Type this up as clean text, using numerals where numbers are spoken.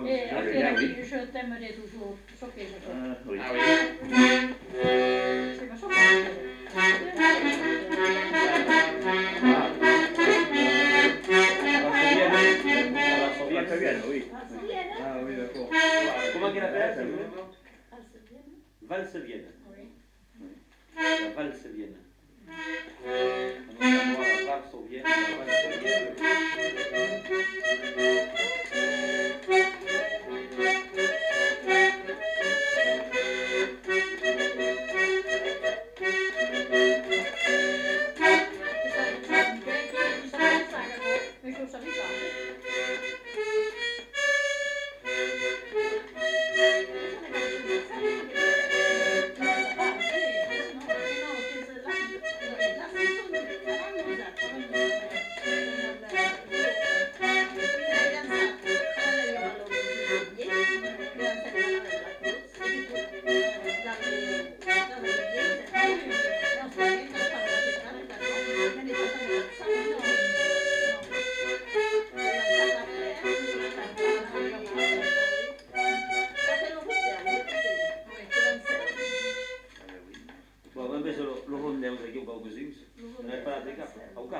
Et je t'aimerai toujours choquer. Oui. Ah oui. C'est vachement bien. Oui. Ah oui, d'accord. Comment qu'elle appelle valse vienne. Oui. La valse vienne. On va voir la valse vienne, la valse vienne. Mais je savais pas. Bon, invece lo rondello che io ho così, non è pratica,